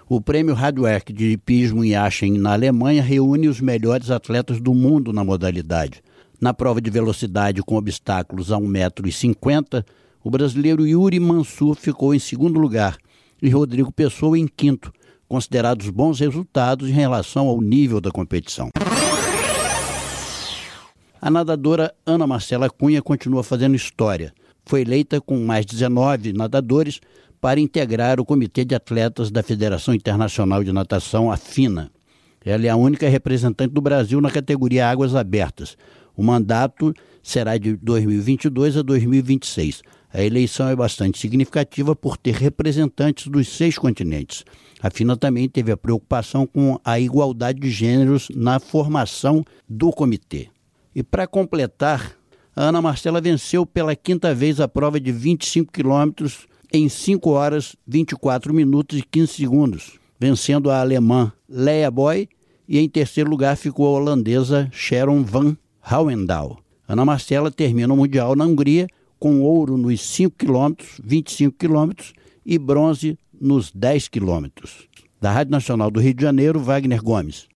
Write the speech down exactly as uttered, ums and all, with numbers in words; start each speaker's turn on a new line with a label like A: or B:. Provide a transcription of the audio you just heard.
A: O prêmio Hardwerk de hipismo em Aachen, na Alemanha, reúne os melhores atletas do mundo na modalidade. Na prova de velocidade com obstáculos a um metro e cinquenta, o brasileiro Yuri Mansur ficou em segundo lugar e Rodrigo Pessoa em quinto, considerados bons resultados em relação ao nível da competição. A nadadora Ana Marcela Cunha continua fazendo história. Foi eleita com mais dezenove nadadores para integrar o Comitê de Atletas da Federação Internacional de Natação, a FINA. Ela é a única representante do Brasil na categoria Águas Abertas. O mandato será de dois mil e vinte e dois a dois mil e vinte e seis. A eleição é bastante significativa por ter representantes dos seis continentes. A FINA também teve a preocupação com a igualdade de gêneros na formação do comitê. E para completar, a Ana Marcela venceu pela quinta vez a prova de vinte e cinco quilômetros em cinco horas, vinte e quatro minutos e quinze segundos, vencendo a alemã Lea Boy, e em terceiro lugar ficou a holandesa Sharon van Rouwendaal. Ana Marcela termina o Mundial na Hungria com ouro nos cinco quilômetros, vinte e cinco quilômetros e bronze nos dez quilômetros. Da Rádio Nacional do Rio de Janeiro, Wagner Gomes.